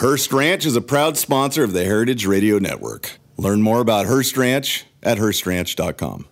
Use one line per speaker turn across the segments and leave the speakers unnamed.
Hearst Ranch is a proud sponsor of the Heritage Radio Network. Learn more about Hearst Ranch at HearstRanch.com.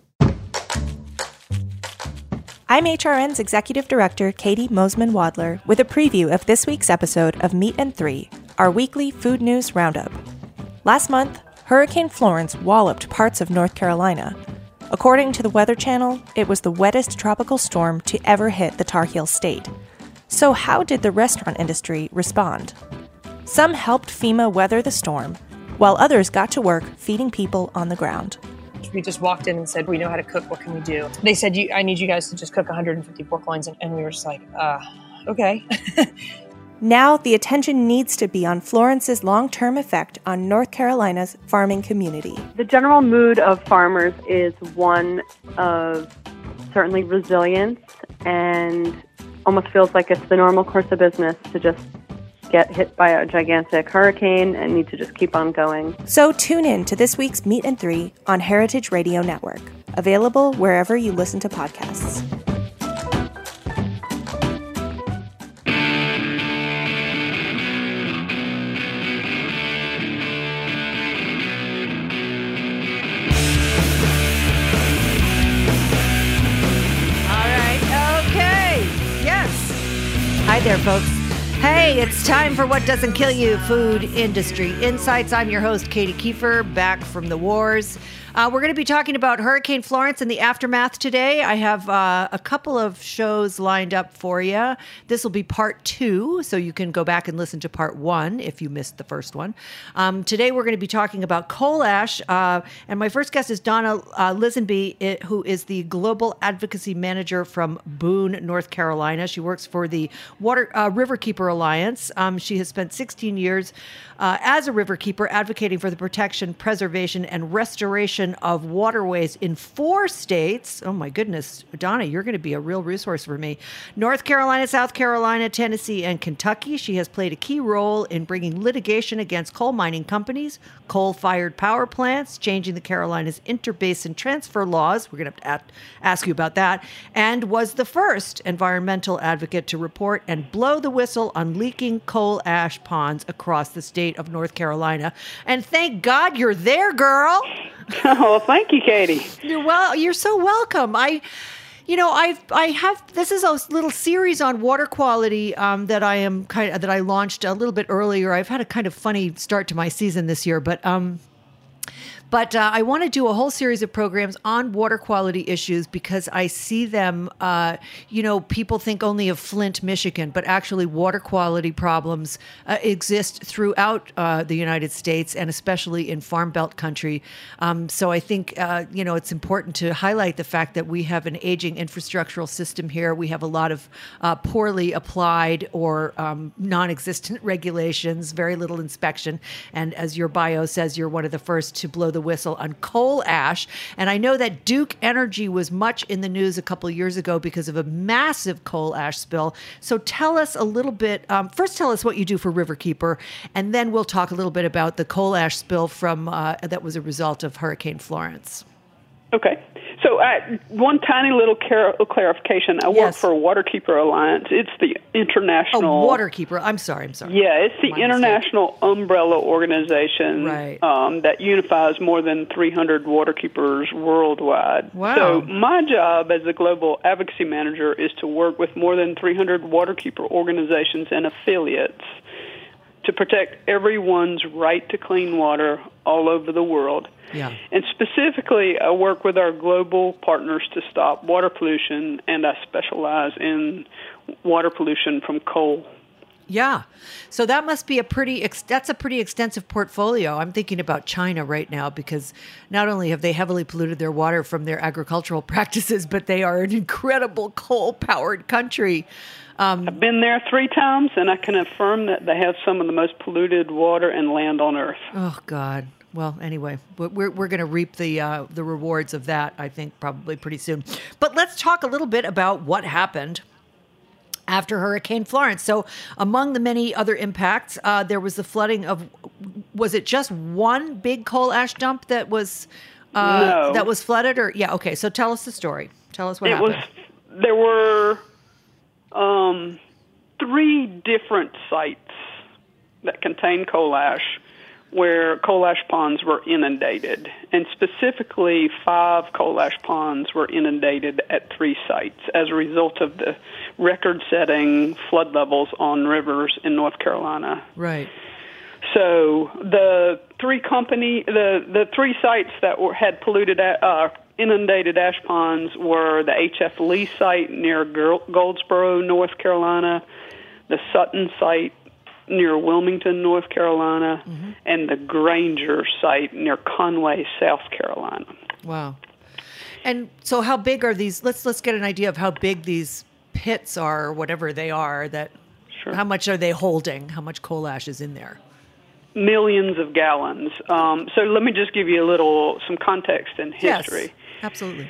I'm HRN's Executive Director, Katie Mosman-Wadler, with a preview of this week's episode of Meat and Three, our weekly food news roundup. Last month, Hurricane Florence walloped parts of North Carolina. According to the Weather Channel, it was the wettest tropical storm to ever hit the Tar Heel state. So how did the restaurant industry respond? Some helped FEMA weather the storm, while others got to work feeding people on the ground.
We just walked in and said, we know how to cook, what can we do? They said, I need you guys to just cook 150 pork loins, and we were just like, okay.
Now the attention needs to be on Florence's long-term effect on North Carolina's farming community.
The general mood of farmers is one of certainly resilience, and almost feels like it's the normal course of business to just get hit by a gigantic hurricane and need to just keep on going.
So tune in to this week's Meat and Three on Heritage Radio Network, available wherever you listen to podcasts.
All right, okay, yes. Hi there, folks. Hey, it's time for What Doesn't Kill You, Food Industry Insights. I'm your host, Katie Kiefer, back from the wars. We're going to be talking about Hurricane Florence and the aftermath today. I have a couple of shows lined up for you. This will be part 2, so you can go back and listen to part 1 if you missed the first one. Today we're going to be talking about coal ash, and my first guest is Donna Lisenby, who is the Global Advocacy Manager from Boone, North Carolina. She works for the Riverkeeper Alliance. She has spent 16 years as a riverkeeper advocating for the protection, preservation, and restoration of waterways in 4 states. Oh my goodness, Donna, you're going to be a real resource for me. North Carolina, South Carolina, Tennessee, and Kentucky. She has played a key role in bringing litigation against coal mining companies, coal-fired power plants, changing the Carolinas interbasin transfer laws. We're going to have to ask you about that. And was the first environmental advocate to report and blow the whistle on leaking coal ash ponds across the state of North Carolina. And thank God you're there, girl.
Oh, thank you, Katie.
You're so welcome. I have this is a little series on water quality that I launched a little bit earlier. I've had a kind of funny start to my season this year, but I want to do a whole series of programs on water quality issues because I see them, people think only of Flint, Michigan, but actually water quality problems exist throughout the United States and especially in Farm Belt country. So I think, it's important to highlight the fact that we have an aging infrastructural system here. We have a lot of poorly applied or non-existent regulations, very little inspection. And as your bio says, you're one of the first to blow the whistle on coal ash. And I know that Duke Energy was much in the news a couple of years ago because of a massive coal ash spill. So tell us a little bit, first tell us what you do for Riverkeeper, and then we'll talk a little bit about the coal ash spill from that was a result of Hurricane Florence.
Okay. So one tiny little clarification. I work for Waterkeeper Alliance. It's the international...
Oh, Waterkeeper. I'm sorry.
Yeah, it's the international umbrella organization that unifies more than 300 waterkeepers worldwide.
Wow.
So my job as a global advocacy manager is to work with more than 300 waterkeeper organizations and affiliates to protect everyone's right to clean water all over the world.
Yeah.
And specifically, I work with our global partners to stop water pollution, and I specialize in water pollution from coal.
Yeah. So that must be that's a pretty extensive portfolio. I'm thinking about China right now because not only have they heavily polluted their water from their agricultural practices, but they are an incredible coal-powered country.
I've been there 3 times, and I can affirm that they have some of the most polluted water and land on Earth.
Oh, God. Well, anyway, we're going to reap the rewards of that, I think, probably pretty soon. But let's talk a little bit about what happened after Hurricane Florence. So among the many other impacts, there was the flooding of, was it just one big coal ash dump that was
no.
that was flooded? Or yeah, okay. So tell us the story. Tell us what happened.
There were 3 different sites that contained coal ash where coal ash ponds were inundated, and specifically 5 coal ash ponds were inundated at 3 sites as a result of the record-setting flood levels on rivers in North Carolina.
Right.
So the 3 sites that had polluted, inundated ash ponds were the H.F. Lee site near Goldsboro, North Carolina, the Sutton site near Wilmington, North Carolina, and the Granger site near Conway, South Carolina.
Wow. And so how big are these? Let's get an idea of how big these pits are, or whatever they are.
Sure.
How much are they holding? How much coal ash is in there?
Millions of gallons. So let me just give you some context and history.
Yes, absolutely.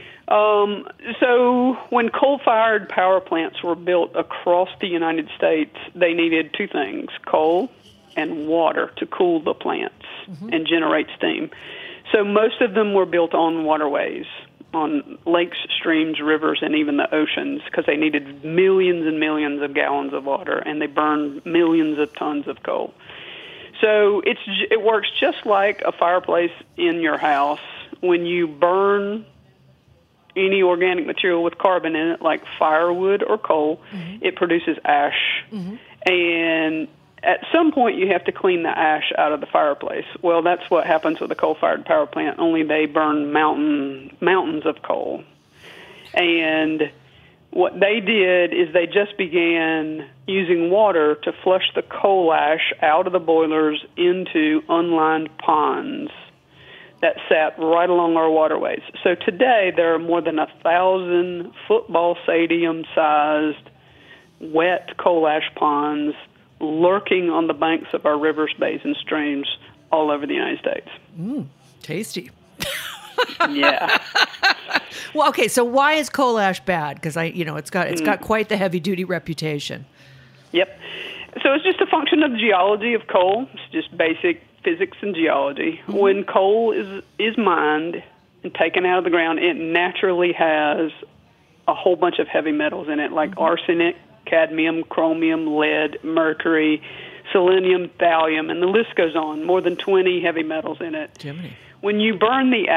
So when coal-fired power plants were built across the United States, they needed 2 things, coal and water to cool the plants and generate steam. So most of them were built on waterways, on lakes, streams, rivers, and even the oceans, because they needed millions and millions of gallons of water, and they burned millions of tons of coal. So it works just like a fireplace in your house. When you burn any organic material with carbon in it, like firewood or coal, it produces ash. And at some point, you have to clean the ash out of the fireplace. Well, that's what happens with a coal-fired power plant, only they burn mountains of coal. And what they did is they just began using water to flush the coal ash out of the boilers into unlined ponds that sat right along our waterways. So today there are more than 1,000 football stadium-sized wet coal ash ponds lurking on the banks of our rivers, bays, and streams all over the United States.
Tasty.
Yeah.
Well, okay, so why is coal ash bad? Because it's got quite the heavy-duty reputation.
Yep. So it's just a function of the geology of coal. It's just basic physics and geology. When coal is mined and taken out of the ground, it naturally has a whole bunch of heavy metals in it, like arsenic, cadmium, chromium, lead, mercury, selenium, thallium, and the list goes on. More than 20 heavy metals in it.
Jiminy.
When you burn the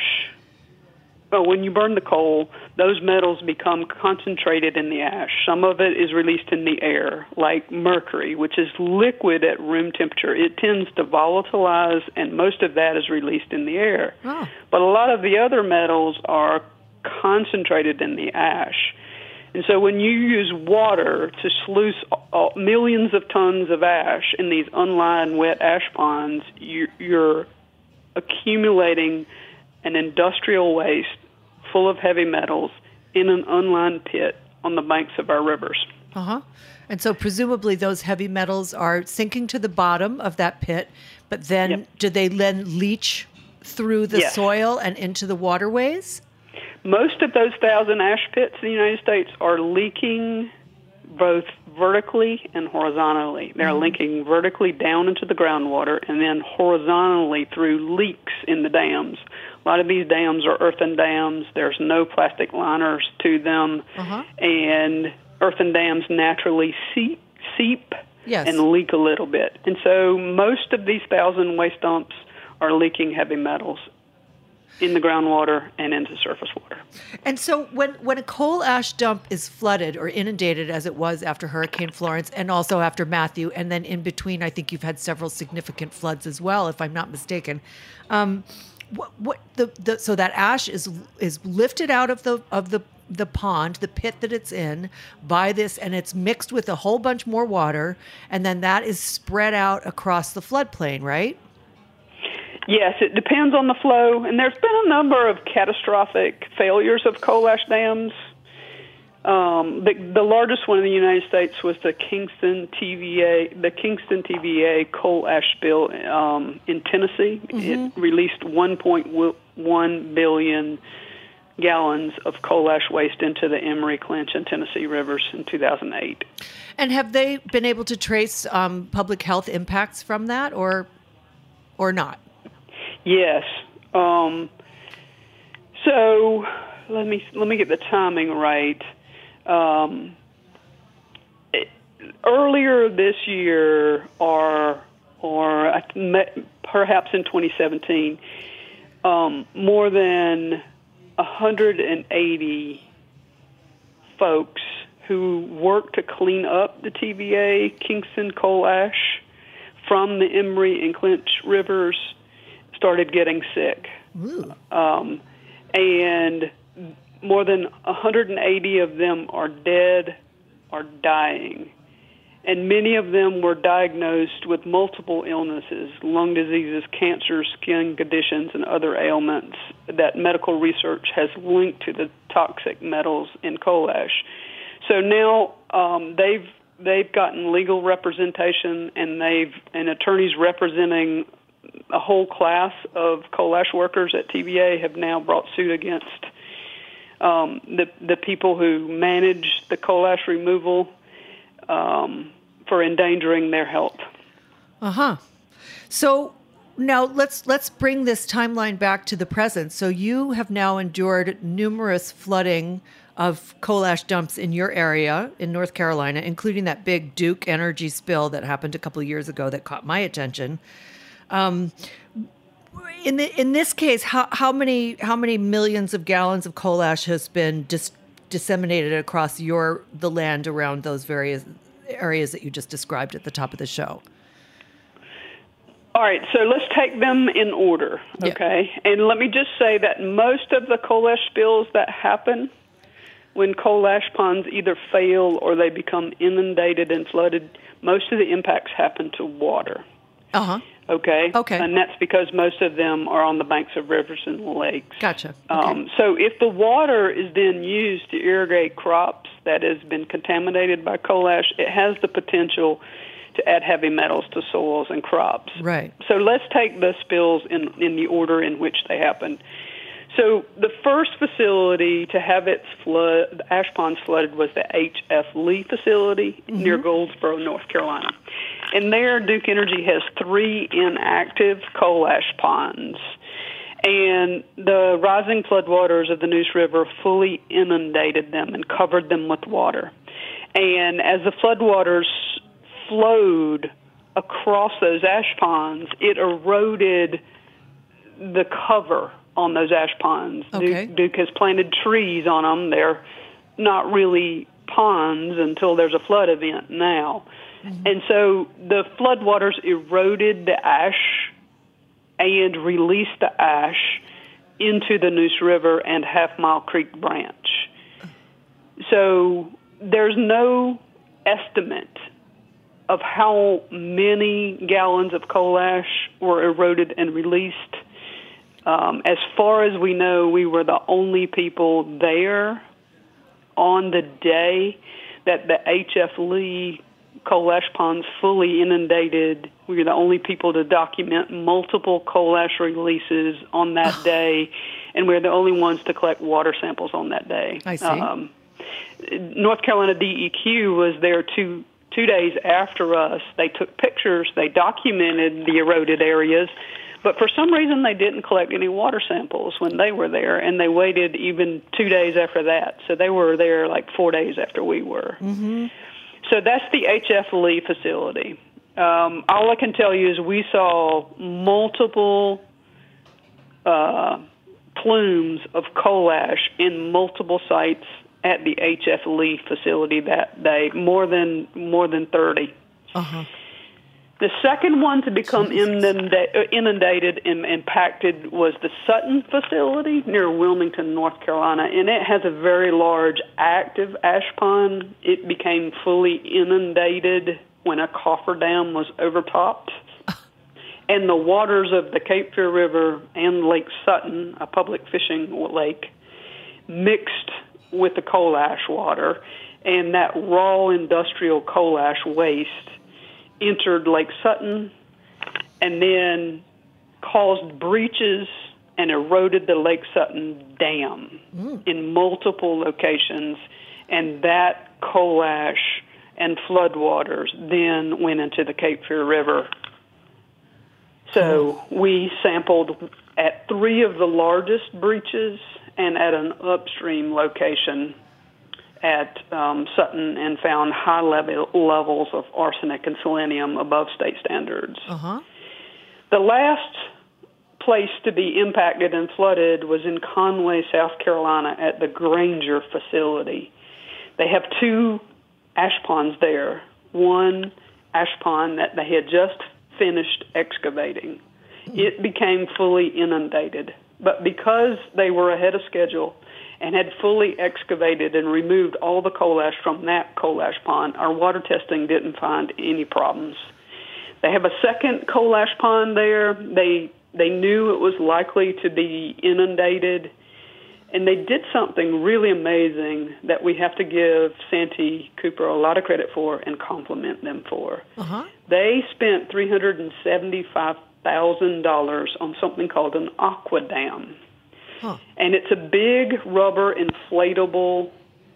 coal, those metals become concentrated in the ash. Some of it is released in the air, like mercury, which is liquid at room temperature. It tends to volatilize, and most of that is released in the air.
Oh.
But a lot of the other metals are concentrated in the ash. And so when you use water to sluice millions of tons of ash in these unlined wet ash ponds, you're accumulating an industrial waste full of heavy metals in an unlined pit on the banks of our rivers.
And so presumably those heavy metals are sinking to the bottom of that pit, but then do they then leach through the soil and into the waterways?
Most of those 1,000 ash pits in the United States are leaking both vertically and horizontally. They're leaking vertically down into the groundwater and then horizontally through leaks in the dams. A lot of these dams are earthen dams. There's no plastic liners to them, and earthen dams naturally seep and leak a little bit. And so most of these 1,000 waste dumps are leaking heavy metals in the groundwater and into surface water.
And so when a coal ash dump is flooded or inundated, as it was after Hurricane Florence and also after Matthew, and then in between, I think you've had several significant floods as well, if I'm not mistaken. So that ash is lifted out of the pond, the pit that it's in, by this, and it's mixed with a whole bunch more water, and then that is spread out across the floodplain, right?
Yes, it depends on the flow, and there's been a number of catastrophic failures of coal ash dams. The largest one in the United States was the Kingston TVA coal ash spill in Tennessee. It released 1.1 billion gallons of coal ash waste into the Emory, Clinch, and Tennessee rivers in 2008.
And have they been able to trace public health impacts from that, or not?
Yes. So let me get the timing right. Earlier this year, our or perhaps in 2017, more than 180 folks who worked to clean up the TVA Kingston coal ash from the Emery and Clinch rivers started getting sick. And more than 180 of them are dead or dying. And many of them were diagnosed with multiple illnesses, lung diseases, cancer, skin conditions, and other ailments that medical research has linked to the toxic metals in coal ash. So now they've gotten legal representation, and attorneys representing a whole class of coal ash workers at TVA have now brought suit against the people who manage the coal ash removal for endangering their health.
So now let's bring this timeline back to the present. So you have now endured numerous flooding of coal ash dumps in your area in North Carolina, including that big Duke Energy spill that happened a couple of years ago that caught my attention. In this case, how many millions of gallons of coal ash has been disseminated across the land around those various areas that you just described at the top of the show?
All right, so let's take them in order, okay? Yeah. And let me just say that most of the coal ash spills that happen when coal ash ponds either fail or they become inundated and flooded, most of the impacts happen to water. Okay? And that's because most of them are on the banks of rivers and lakes.
Gotcha.
So if the water is then used to irrigate crops that has been contaminated by coal ash, it has the potential to add heavy metals to soils and crops.
Right.
So let's take the spills in the order in which they happened. So the first facility to have its ash ponds flooded was the H.F. Lee facility near Goldsboro, North Carolina. And there, Duke Energy has 3 inactive coal ash ponds. And the rising floodwaters of the Neuse River fully inundated them and covered them with water. And as the floodwaters flowed across those ash ponds, it eroded the cover on those ash ponds.
Okay.
Duke has planted trees on them. They're not really ponds until there's a flood event now. And so the floodwaters eroded the ash and released the ash into the Neuse River and Half Mile Creek branch. So there's no estimate of how many gallons of coal ash were eroded and released. As far as we know, we were the only people there on the day that the H.F. Lee coal ash ponds fully inundated. We were the only people to document multiple coal ash releases on that day, and we were the only ones to collect water samples on that day.
I see.
North Carolina DEQ was there 2 days after us. They took pictures. They documented the eroded areas. But for some reason, they didn't collect any water samples when they were there, and they waited even 2 days after that. So they were there like 4 days after we were. So that's the H.F. Lee facility. All I can tell you is we saw multiple plumes of coal ash in multiple sites at the H.F. Lee facility that day, more than 30. The second one to become inundated and impacted was the Sutton facility near Wilmington, North Carolina, and it has a very large active ash pond. It became fully inundated when a cofferdam was overtopped. And the waters of the Cape Fear River and Lake Sutton, a public fishing lake, mixed with the coal ash water, and that raw industrial coal ash waste entered Lake Sutton and then caused breaches and eroded the Lake Sutton Dam in multiple locations, and that coal ash and floodwaters then went into the Cape Fear River. So we sampled at 3 of the largest breaches and at an upstream location at Sutton and found high levels of arsenic and selenium above state standards.
Uh-huh.
The last place to be impacted and flooded was in Conway, South Carolina at the Granger facility. They have 2 ash ponds there. One ash pond that they had just finished excavating. It became fully inundated. But because they were ahead of schedule and had fully excavated and removed all the coal ash from that coal ash pond, our water testing didn't find any problems. They have a second coal ash pond there. They knew it was likely to be inundated, and they did something really amazing that we have to give Santee Cooper a lot of credit for and compliment them for.
Uh-huh.
They spent $375,000 on something called an aqua dam.
Huh.
And it's a big rubber inflatable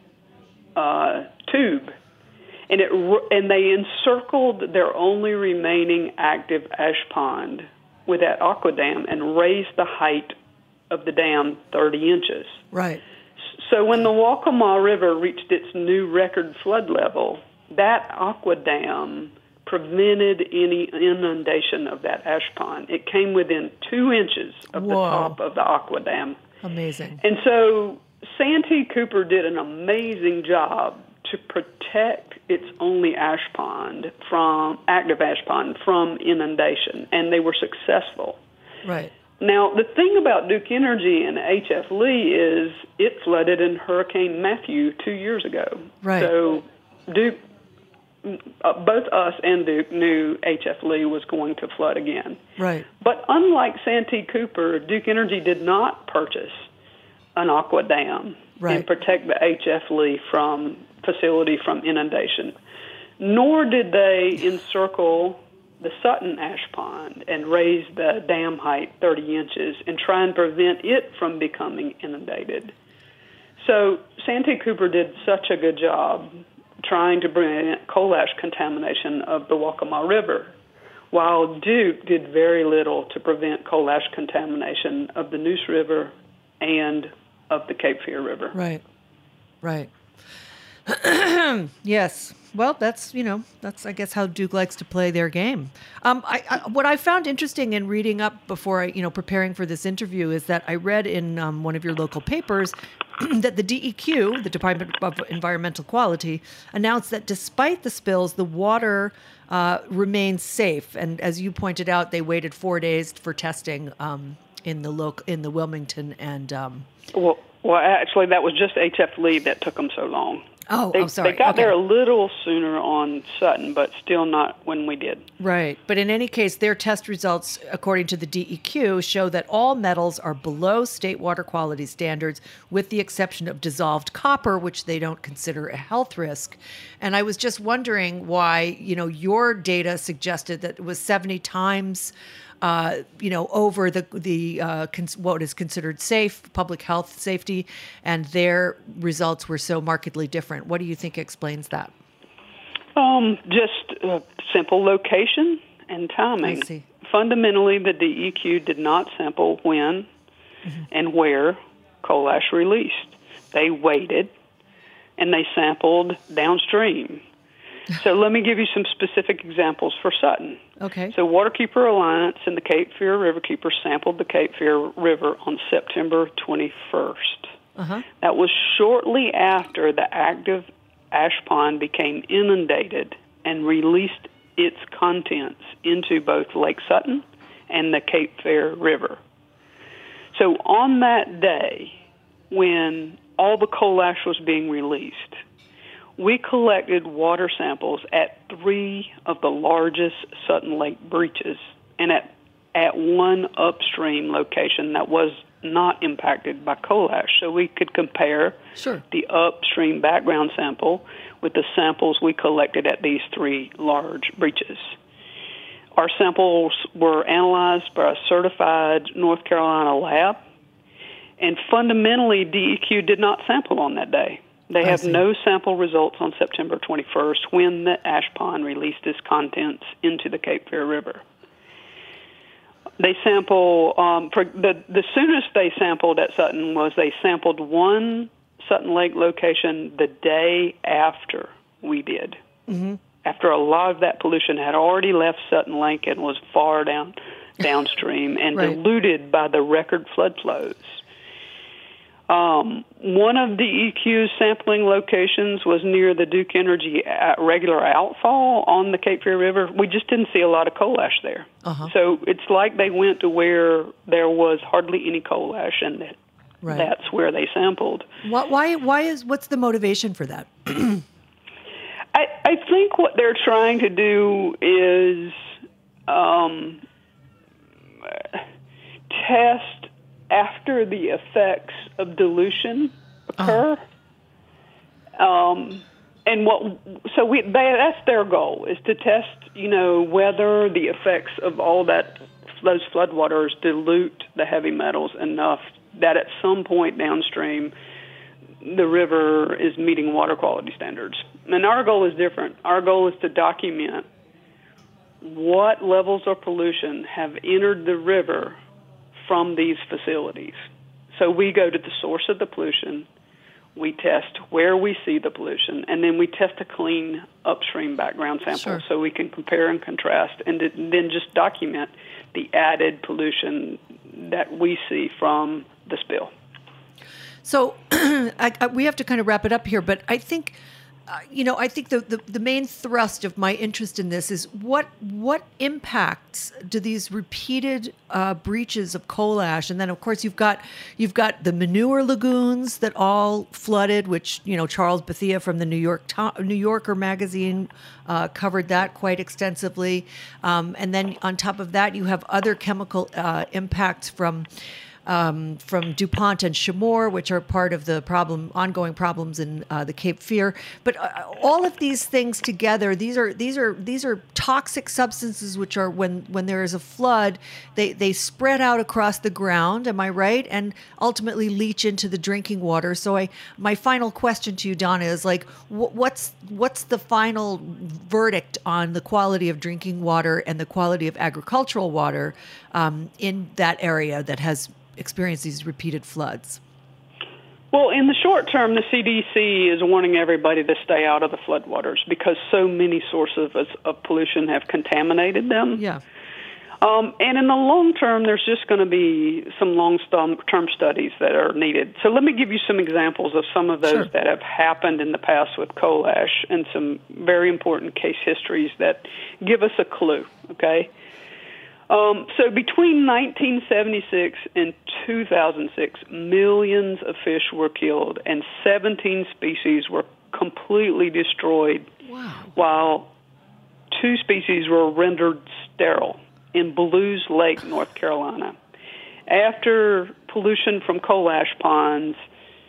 tube. And they encircled their only remaining active ash pond with that aqua dam and raised the height of the dam 30 inches.
Right.
So when the Waccamaw River reached its new record flood level, that aqua dam prevented any inundation of that ash pond. It came within 2 inches of the top of the aqua dam.
Amazing.
And so Santee Cooper did an amazing job to protect its only ash pond active ash pond from inundation, and they were successful.
Right.
Now, the thing about Duke Energy and H.F. Lee is it flooded in Hurricane Matthew 2 years ago.
Right.
So Duke, both us and Duke knew H.F. Lee was going to flood again.
Right.
But unlike Santee Cooper, Duke Energy did not purchase an aqua dam and protect the H.F. Lee facility from inundation, nor did they encircle the Sutton ash pond and raise the dam height 30 inches and try and prevent it from becoming inundated. So Santee Cooper did such a good job trying to prevent coal ash contamination of the Waccamaw River, while Duke did very little to prevent coal ash contamination of the Neuse River and of the Cape Fear River.
Right. Yes. Well, that's I guess how Duke likes to play their game. What I found interesting in reading up before preparing for this interview is that I read in one of your local papers that the DEQ, the Department of Environmental Quality, announced that despite the spills, the water remains safe. And as you pointed out, they waited 4 days for testing in the Wilmington and.
Well, actually, that was just H.F. Lee that took them so long.
Oh, I'm sorry.
They got there a little sooner on Sutton, but still not when we did.
Right. But in any case, their test results, according to the DEQ, show that all metals are below state water quality standards, with the exception of dissolved copper, which they don't consider a health risk. And I was just wondering why, your data suggested that it was 70 times over what is considered safe, public health safety, and their results were so markedly different. What do you think explains that?
Just simple location and timing.
I see.
Fundamentally, the DEQ did not sample when and where coal ash released. They waited, and they sampled downstream. So let me give you some specific examples for Sutton.
Okay.
So Waterkeeper Alliance and the Cape Fear Riverkeeper sampled the Cape Fear River on September 21st.
Uh-huh.
That was shortly after the active ash pond became inundated and released its contents into both Lake Sutton and the Cape Fear River. So on that day, when all the coal ash was being released, we collected water samples at 3 of the largest Sutton Lake breaches and at one upstream location that was not impacted by coal ash. So we could compare the upstream background sample with the samples we collected at these 3 large breaches. Our samples were analyzed by a certified North Carolina lab, and fundamentally DEQ did not sample on that day. They have no sample results on September 21st when the ash pond released its contents into the Cape Fear River. They sample, the soonest they sampled at Sutton was they sampled 1 Sutton Lake location the day after we did.
Mm-hmm.
After a lot of that pollution had already left Sutton Lake and was far downstream and
Right.
diluted by the record flood flows. One of the EQ's sampling locations was near the Duke Energy regular outfall on the Cape Fear River. We just didn't see a lot of coal ash there.
Uh-huh.
So it's like they went to where there was hardly any coal ash, and
Right.
that's where they sampled.
What's the motivation for that?
I think what they're trying to do is test after the effects of dilution occur. That's their goal, is to test, whether the effects of all those floodwaters dilute the heavy metals enough that at some point downstream the river is meeting water quality standards. And our goal is different. Our goal is to document what levels of pollution have entered the river from these facilities. So we go to the source of the pollution, we test where we see the pollution, and then we test a clean upstream background sample.
Sure.
So we can compare and contrast and then just document the added pollution that we see from the spill.
So we have to kind of wrap it up here, but I think, I think the main thrust of my interest in this is what impacts do these repeated breaches of coal ash, and then of course you've got the manure lagoons that all flooded, which Charles Bethia from the New Yorker magazine covered that quite extensively, and then on top of that you have other chemical impacts from DuPont and Chemours, which are part of the ongoing problems in the Cape Fear. But all of these things together, these are toxic substances, which are when there is a flood, they spread out across the ground. Am I right? And ultimately leach into the drinking water. So my final question to you, Donna, is what's the final verdict on the quality of drinking water and the quality of agricultural water in that area that has experience these repeated floods?
Well, in the short term, the CDC is warning everybody to stay out of the floodwaters because so many sources of pollution have contaminated them.
Yeah.
And in the long term, there's just going to be some long-term studies that are needed. So let me give you some examples of some of those
Sure.
that have happened in the past with coal ash and some very important case histories that give us a clue, okay? So between 1976 and 2006, millions of fish were killed and 17 species were completely destroyed.
Wow.
While 2 species were rendered sterile in Blues Lake, North Carolina. After pollution from coal ash ponds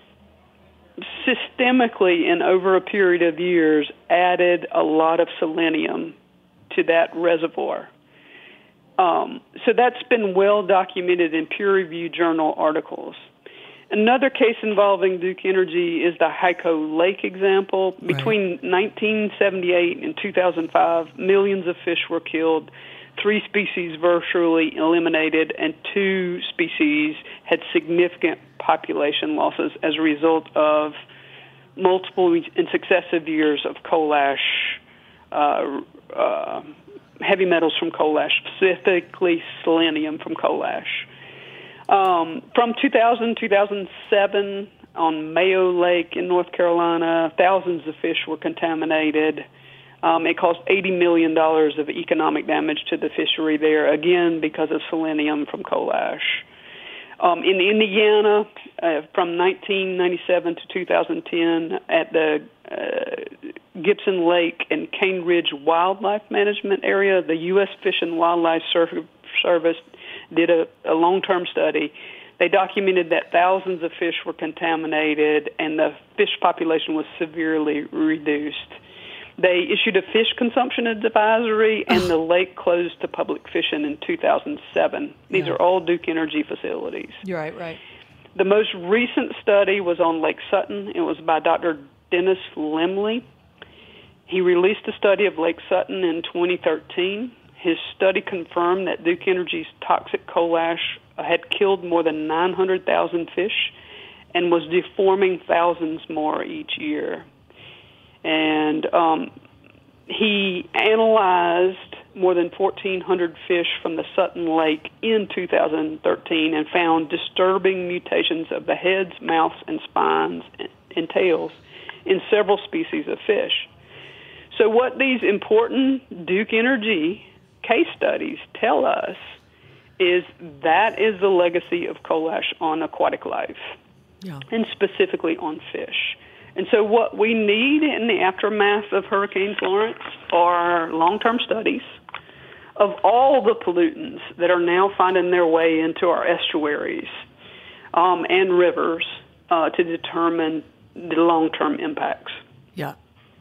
systemically and over a period of years added a lot of selenium to that reservoir. So that's been well documented in peer-reviewed journal articles. Another case involving Duke Energy is the Hyco Lake example. Between 1978 and 2005, millions of fish were killed, 3 species virtually eliminated, and 2 species had significant population losses as a result of multiple and successive years of coal ash, heavy metals from coal ash, specifically selenium from coal ash. From 2007, on Mayo Lake in North Carolina, thousands of fish were contaminated. It caused $80 million of economic damage to the fishery there, again because of selenium from coal ash. In Indiana, from 1997 to 2010, at the Gibson Lake and Cane Ridge Wildlife Management Area, the U.S. Fish and Wildlife Service did a long-term study. They documented that thousands of fish were contaminated and the fish population was severely reduced. They issued a fish consumption advisory, and the lake closed to public fishing in 2007. These are all Duke Energy facilities.
You're right.
The most recent study was on Lake Sutton. It was by Dr. Dennis Lemley. He released a study of Lake Sutton in 2013. His study confirmed that Duke Energy's toxic coal ash had killed more than 900,000 fish and was deforming thousands more each year. And he analyzed more than 1,400 fish from the Sutton Lake in 2013 and found disturbing mutations of the heads, mouths, and spines and tails in several species of fish. So what these important Duke Energy case studies tell us is that is the legacy of coal ash on aquatic life, and specifically on fish. And so what we need in the aftermath of Hurricane Florence are long-term studies of all the pollutants that are now finding their way into our estuaries and rivers to determine the long-term impacts.
Yeah.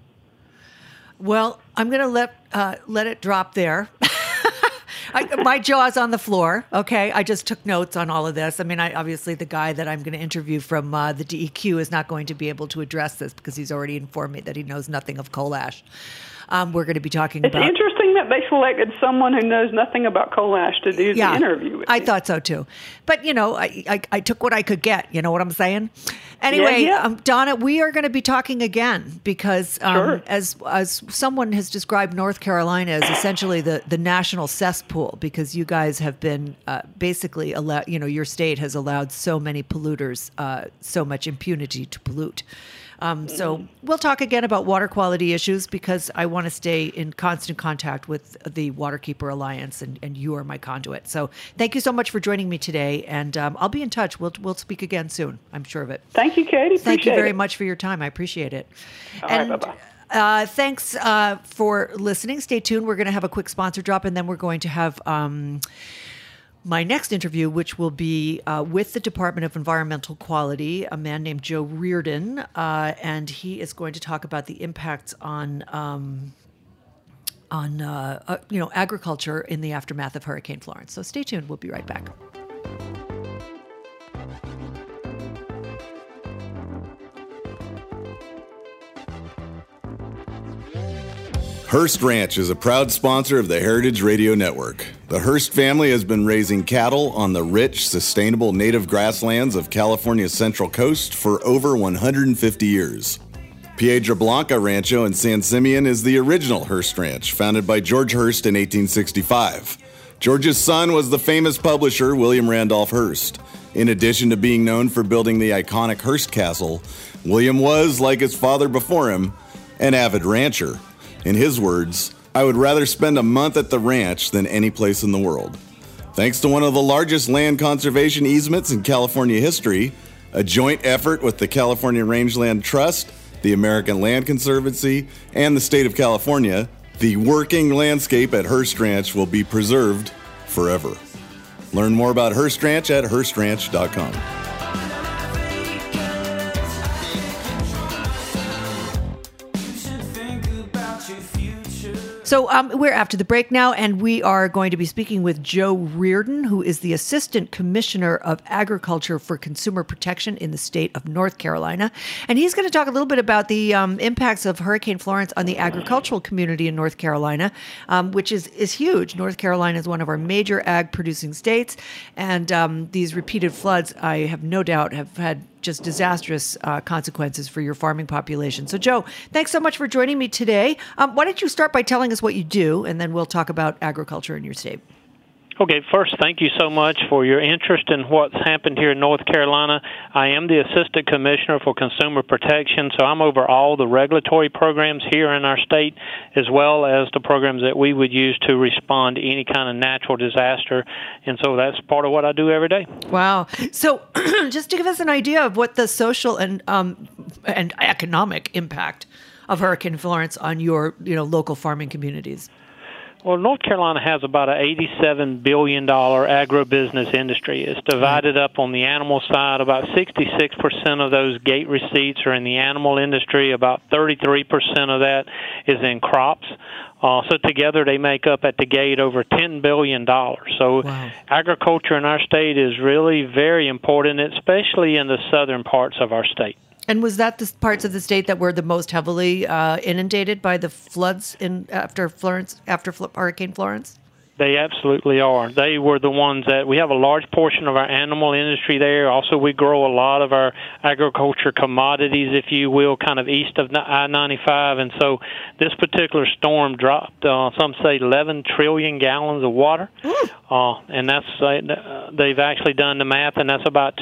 Well, I'm going to let it drop there. My jaw's on the floor. Okay, I just took notes on all of this. I mean, obviously the guy that I'm going to interview from the DEQ is not going to be able to address this because he's already informed me that he knows nothing of coal ash. We're going to be talking about...
It's interesting that they selected someone who knows nothing about coal ash to do the interview with.
I thought so too. But, I took what I could get. You know what I'm saying? Anyway, Donna, we are going to be talking again because as someone has described North Carolina as essentially the national cesspool, because you guys have been basically allowed, your state has allowed so many polluters, so much impunity to pollute. So we'll talk again about water quality issues because I want to stay in constant contact with the Waterkeeper Alliance, and you are my conduit. So thank you so much for joining me today, and I'll be in touch. We'll speak again soon. I'm sure of it.
Thank you, Katie.
Thank you very much for your time. I appreciate it.
All right, bye-bye.
Thanks for listening. Stay tuned. We're going to have a quick sponsor drop, and then we're going to have my next interview, which will be with the Department of Environmental Quality, a man named Joe Reardon, and he is going to talk about the impacts on agriculture in the aftermath of Hurricane Florence. So stay tuned. We'll be right back.
Hearst Ranch is a proud sponsor of the Heritage Radio Network. The Hearst family has been raising cattle on the rich, sustainable native grasslands of California's Central Coast for over 150 years. Piedra Blanca Rancho in San Simeon is the original Hearst Ranch, founded by George Hearst in 1865. George's son was the famous publisher William Randolph Hearst. In addition to being known for building the iconic Hearst Castle, William was, like his father before him, an avid rancher. In his words, "I would rather spend a month at the ranch than any place in the world." Thanks to one of the largest land conservation easements in California history, a joint effort with the California Rangeland Trust, the American Land Conservancy, and the state of California, the working landscape at Hearst Ranch will be preserved forever. Learn more about Hearst Ranch at HearstRanch.com.
So we're after the break now, and we are going to be speaking with Joe Reardon, who is the Assistant Commissioner of Agriculture for Consumer Protection in the state of North Carolina. And he's going to talk a little bit about the impacts of Hurricane Florence on the agricultural community in North Carolina, which is huge. North Carolina is one of our major ag-producing states, and these repeated floods, I have no doubt, have had just disastrous consequences for your farming population. So, Joe, thanks so much for joining me today. Why don't you start by telling us what you do, and then we'll talk about agriculture in your state.
Okay, first, thank you so much for your interest in what's happened here in North Carolina. I am the Assistant Commissioner for Consumer Protection, so I'm over all the regulatory programs here in our state, as well as the programs that we would use to respond to any kind of natural disaster. And so that's part of what I do every day.
Wow. So just to give us an idea of what the social and economic impact of Hurricane Florence on your local farming communities.
Well, North Carolina has about an $87 billion agribusiness industry. It's divided up on the animal side. About 66% of those gate receipts are in the animal industry. About 33% of that is in crops. So together they make up at the gate over $10 billion. So agriculture in our state is really very important, especially in the southern parts of our state.
And was that the parts of the state that were the most heavily inundated by the floods after Hurricane Florence?
They absolutely are. They were the ones that we have a large portion of our animal industry there. Also, we grow a lot of our agriculture commodities, if you will, kind of east of I-95. And so this particular storm dropped, some say, 11 trillion gallons of water. And that's they've actually done the math, and that's about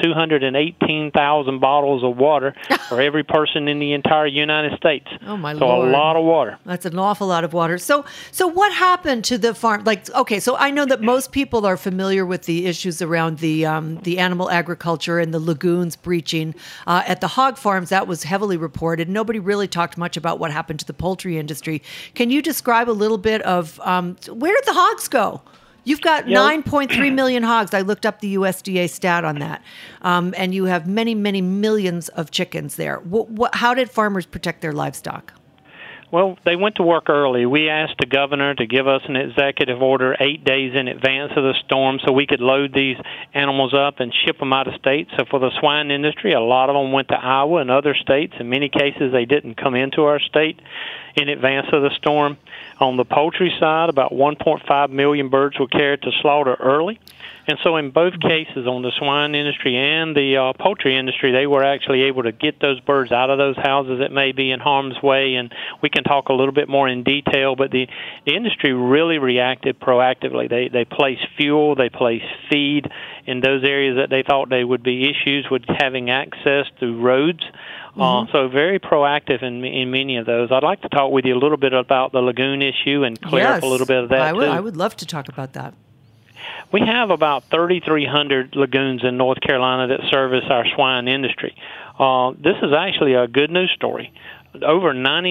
218,000 bottles of water for every person in the entire United States.
Oh, my
Lord. So a lot of water.
That's an awful lot of water. So what happened to the farm? Like, okay, so I know that most people are familiar with the issues around the animal agriculture and the lagoons breaching. At the hog farms, that was heavily reported. Nobody really talked much about what happened to the poultry industry. Can you describe a little bit of where did the hogs go? You've got 9.3 million hogs. I looked up the USDA stat on that. And you have many, many millions of chickens there. How did farmers protect their livestock?
Well, they went to work early. We asked the governor to give us an executive order 8 days in advance of the storm so we could load these animals up and ship them out of state. So for the swine industry, a lot of them went to Iowa and other states. In many cases, they didn't come into our state in advance of the storm. On the poultry side, about 1.5 million birds were carried to slaughter early. And so in both cases, on the swine industry and the poultry industry, they were actually able to get those birds out of those houses that may be in harm's way. And we can talk a little bit more in detail, but the industry really reacted proactively. They placed fuel, they placed feed in those areas that they thought they would be issues with having access through roads. So very proactive in many of those. I'd like to talk with you a little bit about the lagoon issue and clear up a little bit of that, too.
I would love to talk about that.
We have about 3,300 lagoons in North Carolina that service our swine industry. This is actually a good news story. Over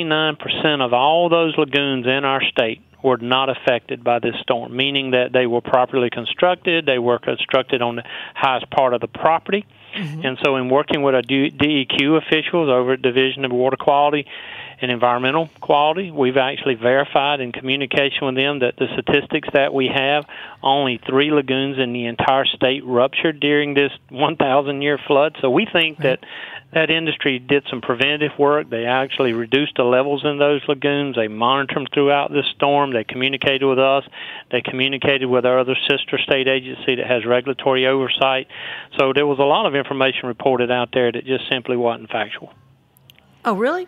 99% of all those lagoons in our state were not affected by this storm, meaning that they were properly constructed, they were constructed on the highest part of the property. And so in working with our DEQ officials over at Division of Water Quality and Environmental Quality, we've actually verified in communication with them that the statistics that we have, only 3 lagoons in the entire state ruptured during this 1,000-year flood. So we think that that industry did some preventative work. They actually reduced the levels in those lagoons. They monitored them throughout this storm. They communicated with us. They communicated with our other sister state agency that has regulatory oversight. So there was a lot of information reported out there that just simply wasn't factual.
Oh, really?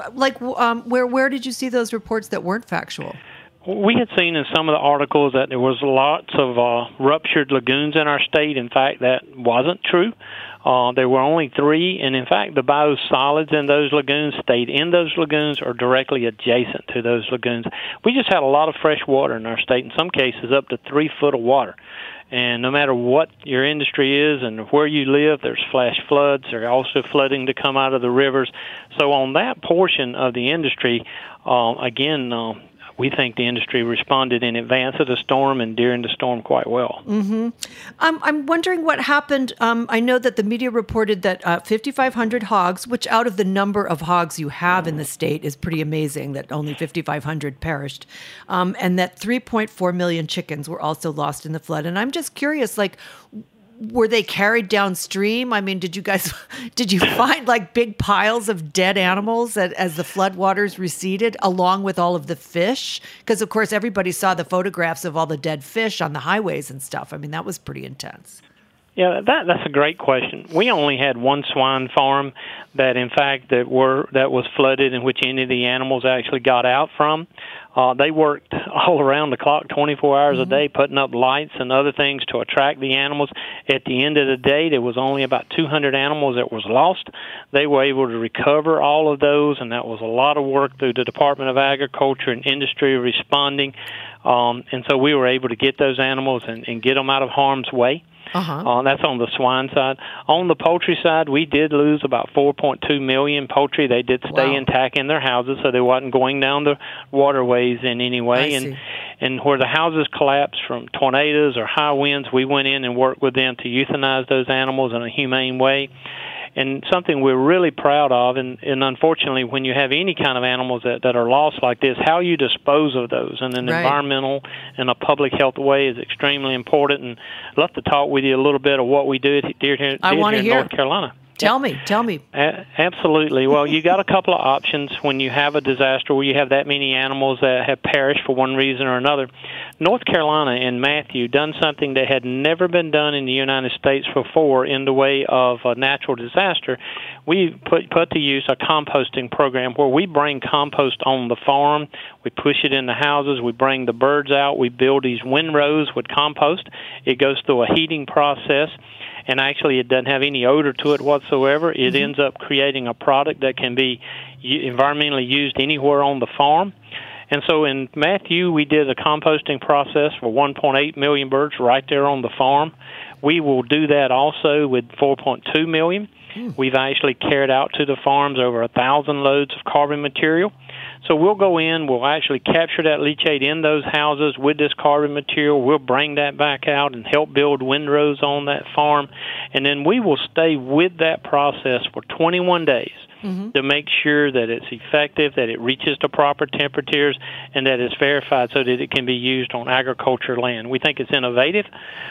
Where did you see those reports that weren't factual?
We had seen in some of the articles that there was lots of ruptured lagoons in our state. In fact, that wasn't true. There were only 3, and in fact, the biosolids in those lagoons stayed in those lagoons or directly adjacent to those lagoons. We just had a lot of fresh water in our state, in some cases up to 3 foot of water. And no matter what your industry is and where you live, there's flash floods. There's also flooding to come out of the rivers. So on that portion of the industry, we think the industry responded in advance of the storm and during the storm quite well.
I'm wondering what happened. I know that the media reported that 5,500 hogs, which out of the number of hogs you have in the state is pretty amazing that only 5,500 perished, and that 3.4 million chickens were also lost in the flood. And I'm just curious, were they carried downstream? I mean, did you find like big piles of dead animals as the floodwaters receded, along with all of the fish? Because, of course, everybody saw the photographs of all the dead fish on the highways and stuff. I mean, that was pretty intense.
Yeah, that's a great question. We only had one swine farm that, in fact, that was flooded in which any of the animals actually got out from. They worked all around the clock, 24 hours a day, putting up lights and other things to attract the animals. At the end of the day, there was only about 200 animals that was lost. They were able to recover all of those, and that was a lot of work through the Department of Agriculture and Industry responding. And so we were able to get those animals and get them out of harm's way. That's on the swine side. On the poultry side, we did lose about 4.2 million poultry. They did stay intact in their houses, so they wasn't going down the waterways in any way. And where the houses collapsed from tornadoes or high winds, we went in and worked with them to euthanize those animals in a humane way. And something we're really proud of, and unfortunately, when you have any kind of animals that are lost like this, how you dispose of those in an environmental and a public health way is extremely important. And I'd love to talk with you a little bit of what we do here in North Carolina.
Tell me.
Absolutely. Well, you got a couple of options when you have a disaster where you have that many animals that have perished for one reason or another. North Carolina and Matthew done something that had never been done in the United States before in the way of a natural disaster. We put to use a composting program where we bring compost on the farm, we push it in the houses, we bring the birds out, we build these windrows with compost. It goes through a heating process, and actually it doesn't have any odor to it whatsoever. It ends up creating a product that can be environmentally used anywhere on the farm. And so in Matthew, we did a composting process for 1.8 million birds right there on the farm. We will do that also with 4.2 million. We've actually carried out to the farms over 1,000 loads of carbon material. So we'll go in, we'll actually capture that leachate in those houses with this carbon material. We'll bring that back out and help build windrows on that farm. And then we will stay with that process for 21 days to make sure that it's effective, that it reaches the proper temperatures, and that it's verified so that it can be used on agriculture land. We think it's innovative.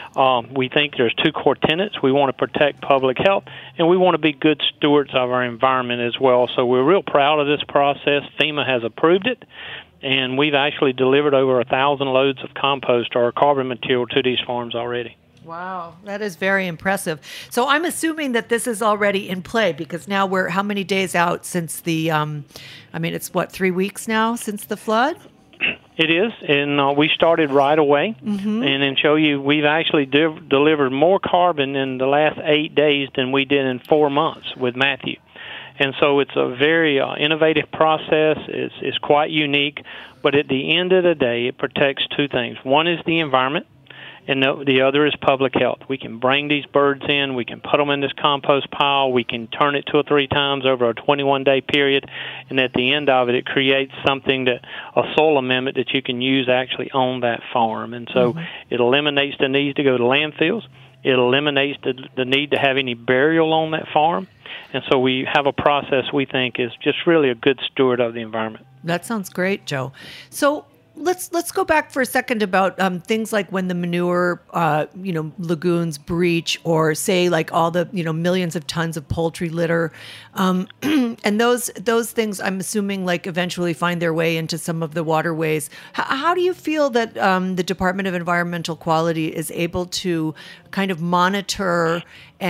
We think there's two core tenets. We want to protect public health, and we want to be good stewards of our environment as well. So we're real proud of this process. FEMA has approved it, and we've actually delivered over 1,000 loads of compost or carbon material to these farms already.
Wow, that is very impressive. So I'm assuming that this is already in play because now we're how many days out since the, it's 3 weeks now since the flood?
It is, and we started right away. And then show you we've actually delivered more carbon in the last 8 days than we did in 4 months with Matthew. And so it's a very innovative process. It's quite unique, but at the end of the day, it protects two things. One is the environment, and the other is public health. We can bring these birds in, we can put them in this compost pile, we can turn it 2 or 3 times over a 21-day period, and at the end of it, it creates something a soil amendment that you can use actually on that farm. And so it eliminates the need to go to landfills. It eliminates the need to have any burial on that farm. And so we have a process we think is just really a good steward of the environment.
That sounds great, Joe. So let's go back for a second about things like when the manure, lagoons breach, or say like all the millions of tons of poultry litter, and those things I'm assuming like eventually find their way into some of the waterways. How do you feel that the Department of Environmental Quality is able to kind of monitor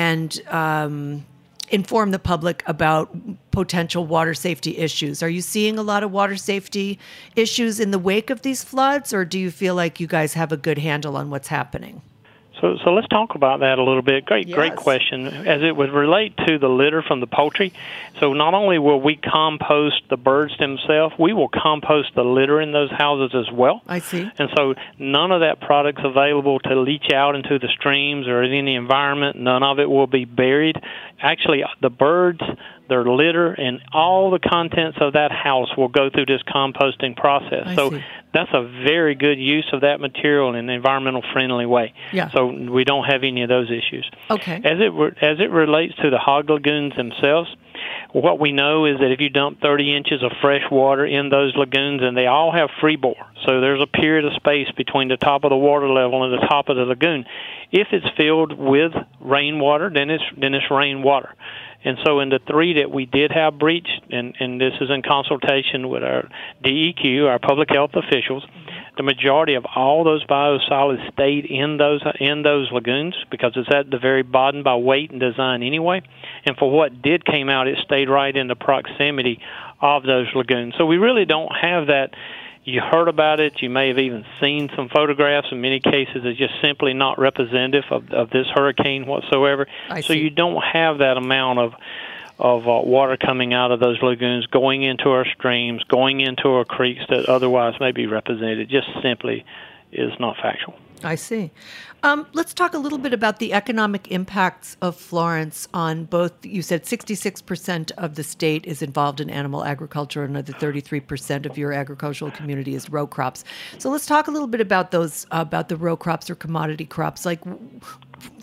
and inform the public about potential water safety issues? Are you seeing a lot of water safety issues in the wake of these floods, or do you feel like you guys have a good handle on what's happening?
So let's talk about that a little bit. Great question. As it would relate to the litter from the poultry, so not only will we compost the birds themselves, we will compost the litter in those houses as well.
I see.
And so none of that product's available to leach out into the streams or in the environment. None of it will be buried. Actually, the birds, their litter, and all the contents of that house will go through this composting process.
I
so
see.
That's a very good use of that material in an environmental friendly way.
Yeah.
So we don't have any of those issues.
Okay.
As it relates to the hog lagoons themselves, what we know is that if you dump 30 inches of fresh water in those lagoons, and they all have freebore, so there's a period of space between the top of the water level and the top of the lagoon. If it's filled with rainwater, then it's rainwater. And so in the 3 that we did have breached, and this is in consultation with our DEQ, our public health officials, the majority of all those biosolids stayed in those lagoons because it's at the very bottom by weight and design anyway. And for what came out, it stayed right in the proximity of those lagoons. So we really don't have that. You heard about it. You may have even seen some photographs. In many cases, it's just simply not representative of this hurricane whatsoever. So you don't have that amount of water coming out of those lagoons, going into our streams, going into our creeks that otherwise may be represented. Just simply is not factual.
I see. Let's talk a little bit about the economic impacts of Florence on both. You said 66% of the state is involved in animal agriculture, and another 33% of your agricultural community is row crops. So let's talk a little bit about those, about the row crops or commodity crops. Like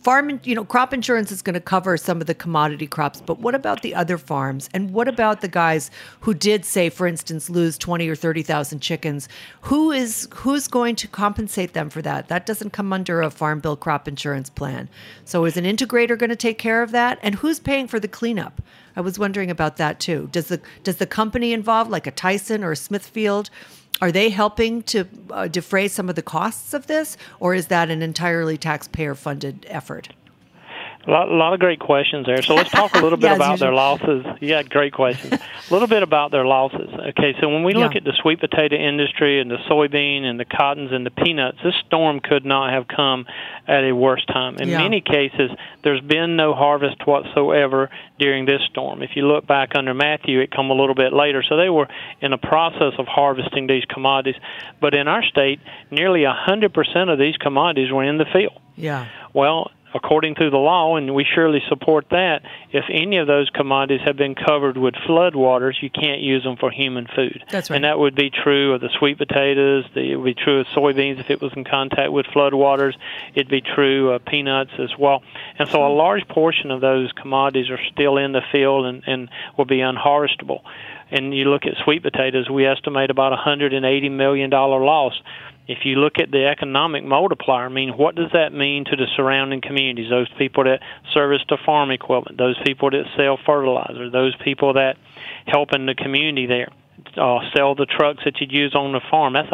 crop insurance is going to cover some of the commodity crops, but what about the other farms? And what about the guys who did, say, for instance, lose 20 or 30,000 chickens? Who's going to compensate them for that? That doesn't come under a Farm Bill crop insurance plan. So is an integrator going to take care of that? And who's paying for the cleanup? I was wondering about that too. Does the company involved, like a Tyson or a Smithfield, are they helping to defray some of the costs of this, or is that an entirely taxpayer-funded effort?
A lot of great questions there. So let's talk a little bit about their losses. Yeah, great questions. A little bit about their losses. Okay, so when we look at the sweet potato industry and the soybean and the cottons and the peanuts, this storm could not have come at a worse time. In many cases, there's been no harvest whatsoever during this storm. If you look back under Matthew, it come a little bit later. So they were in the process of harvesting these commodities. But in our state, nearly 100% of these commodities were in the field.
Yeah.
Well, according to the law, and we surely support that, if any of those commodities have been covered with flood waters, you can't use them for human food.
That's right.
And that would be true of the sweet potatoes. It would be true of soybeans if it was in contact with flood waters. It'd be true of peanuts as well. And so a large portion of those commodities are still in the field and will be unharvestable. And you look at sweet potatoes, we estimate about $180 million loss. If you look at the economic multiplier, I mean, what does that mean to the surrounding communities, those people that service the farm equipment, those people that sell fertilizer, those people that help in the community there, sell the trucks that you'd use on the farm? That's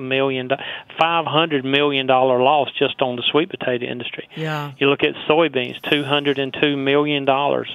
$500 million loss just on the sweet potato industry.
Yeah.
You look at soybeans, $202 million.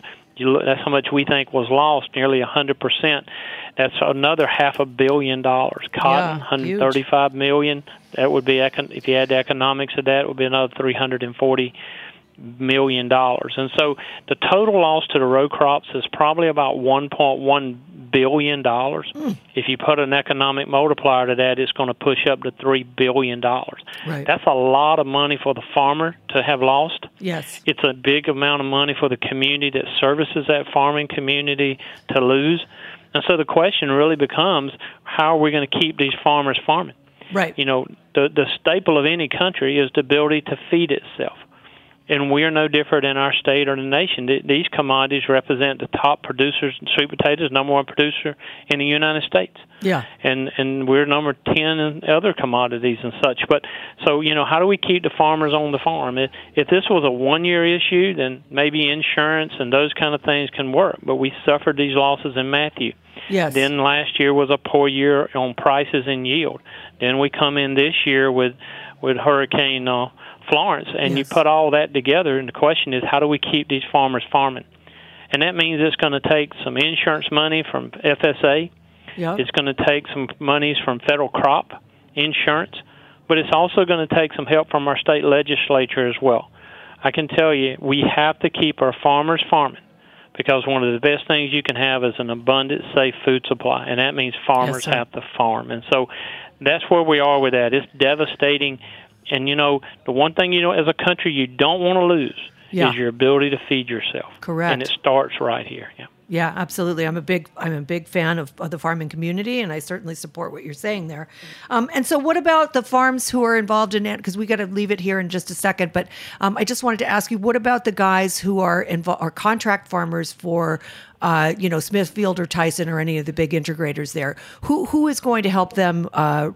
That's how much we think was lost, nearly 100%. That's another $500 million. Cotton, $135 million. That would be, if you add the economics of that, it would be another $340 million. And so the total loss to the row crops is probably about $1.1 billion. If you put an economic multiplier to that, it's going to push up to $3 billion.
Right.
That's a lot of money for the farmer to have lost.
Yes.
It's a big amount of money for the community that services that farming community to lose. And so the question really becomes, how are we going to keep these farmers farming?
Right.
You know, the staple of any country is the ability to feed itself. And we are no different in our state or the nation. These commodities represent the top producers. Sweet potatoes, number one producer in the United States.
Yeah.
And we're number 10 in other commodities and such. But so, you know, how do we keep the farmers on the farm? If this was a one-year issue, then maybe insurance and those kind of things can work. But we suffered these losses in Matthew.
Yes.
Then last year was a poor year on prices and yield. Then we come in this year with Hurricane Florence, and you put all that together, and the question is, how do we keep these farmers farming? And that means it's going to take some insurance money from FSA. Yep. It's going to take some monies from federal crop insurance, but it's also going to take some help from our state legislature as well. I can tell you, we have to keep our farmers farming, because one of the best things you can have is an abundant, safe food supply, and that means farmers have to farm. And so that's where we are with that. It's devastating. And, you know, the one thing, you know, as a country you don't want to lose is your ability to feed yourself.
Correct.
And it starts right here. Yeah.
Yeah, absolutely. I'm a big fan of the farming community, and I certainly support what you're saying there. And so what about the farms who are involved in it? Because we got to leave it here in just a second. But I just wanted to ask you, what about the guys who are contract farmers for Smithfield or Tyson or any of the big integrators there? Who is going to help them,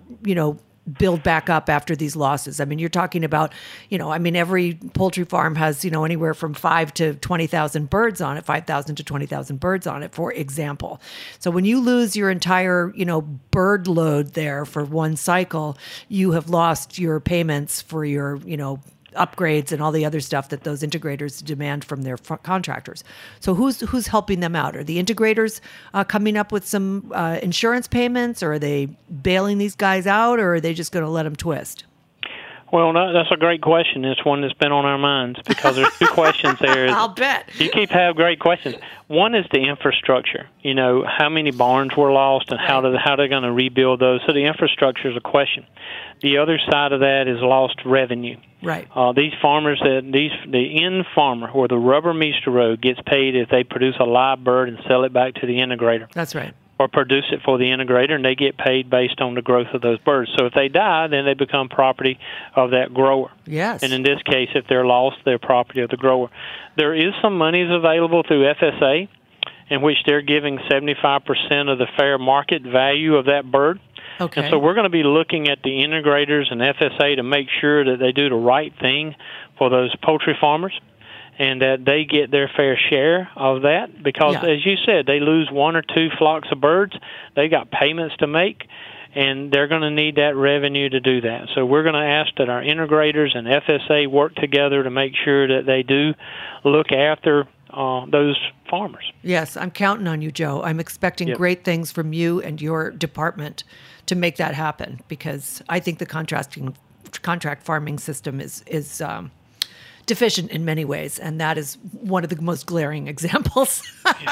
build back up after these losses? I mean, you're talking about, every poultry farm has, anywhere from 5,000 to 20,000 birds on it, 5,000 to 20,000 birds on it, for example. So when you lose your entire, bird load there for one cycle, you have lost your payments for your, upgrades and all the other stuff that those integrators demand from their contractors. So who's helping them out? Are the integrators coming up with some insurance payments, or are they bailing these guys out, or are they just going to let them twist?
Well, no, that's a great question. It's one that's been on our minds, because there's two questions there.
I'll bet.
You keep having great questions. One is the infrastructure. How many barns were lost, and how they're going to rebuild those. So the infrastructure is a question. The other side of that is lost revenue.
Right.
These farmers, the end farmer, where the rubber meets the road, gets paid if they produce a live bird and sell it back to the integrator.
That's right.
or produce it for the integrator, and they get paid based on the growth of those birds. So if they die, then they become property of that grower.
Yes.
And in this case, if they're lost, they're property of the grower. There is some monies available through FSA, in which they're giving 75% of the fair market value of that bird.
Okay.
And so we're going to be looking at the integrators and FSA to make sure that they do the right thing for those poultry farmers and that they get their fair share of that. Because, as you said, they lose 1 or 2 flocks of birds. They got payments to make, and they're going to need that revenue to do that. So we're going to ask that our integrators and FSA work together to make sure that they do look after those farmers.
Yes, I'm counting on you, Joe. I'm expecting great things from you and your department to make that happen, because I think the contract farming system is deficient in many ways, and that is one of the most glaring examples.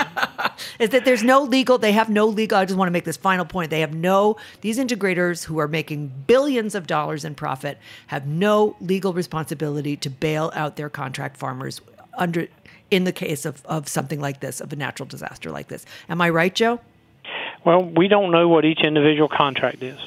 Is that there's no legal, they have no legal, I just want to make this final point, these integrators who are making billions of dollars in profit have no legal responsibility to bail out their contract farmers in the case of something like this, of a natural disaster like this. Am I right, Joe?
Well, we don't know what each individual contract is,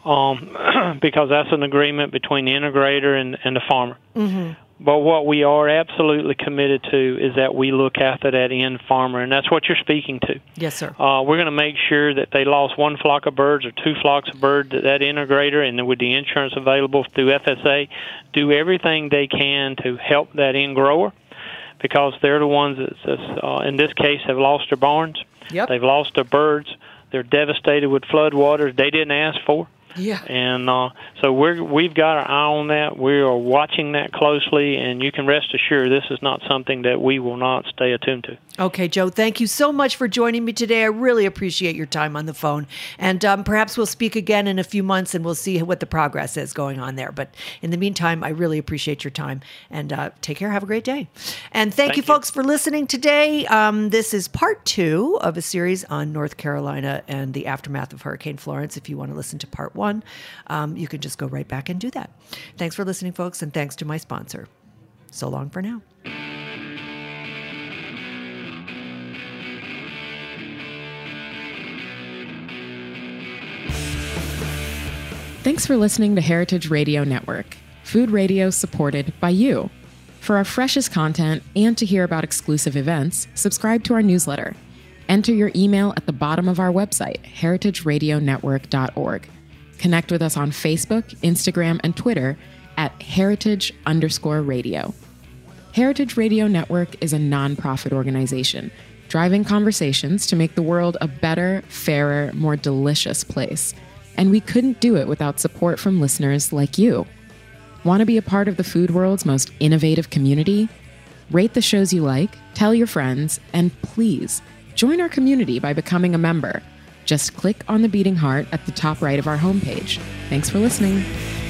because that's an agreement between the integrator and the farmer. Mm-hmm. But what we are absolutely committed to is that we look after that end farmer, and that's what you're speaking to.
Yes, sir.
We're going to make sure that they lost 1 flock of birds or 2 flocks of birds, that integrator, and with the insurance available through FSA, do everything they can to help that end grower, because they're the ones that, in this case, have lost their barns.
Yep.
They've lost their birds. They're devastated with flood waters they didn't ask for.
Yeah.
And so we've got our eye on that. We are watching that closely, and you can rest assured this is not something that we will not stay attuned to.
Okay, Joe, thank you so much for joining me today. I really appreciate your time on the phone. And perhaps we'll speak again in a few months, and we'll see what the progress is going on there. But in the meantime, I really appreciate your time. And take care. Have a great day. And thank you, folks, for listening today. This is part 2 of a series on North Carolina and the aftermath of Hurricane Florence. If you want to listen to part 1, you can just go right back and do that. Thanks for listening, folks, and thanks to my sponsor. So long for now.
Thanks for listening to Heritage Radio Network, food radio supported by you. For our freshest content and to hear about exclusive events, subscribe to our newsletter. Enter your email at the bottom of our website, heritageradionetwork.org. Connect with us on Facebook, Instagram, and Twitter at heritage_radio. Heritage Radio Network is a nonprofit organization driving conversations to make the world a better, fairer, more delicious place. And we couldn't do it without support from listeners like you. Want to be a part of the food world's most innovative community? Rate the shows you like, tell your friends, and please join our community by becoming a member. Just click on the beating heart at the top right of our homepage. Thanks for listening.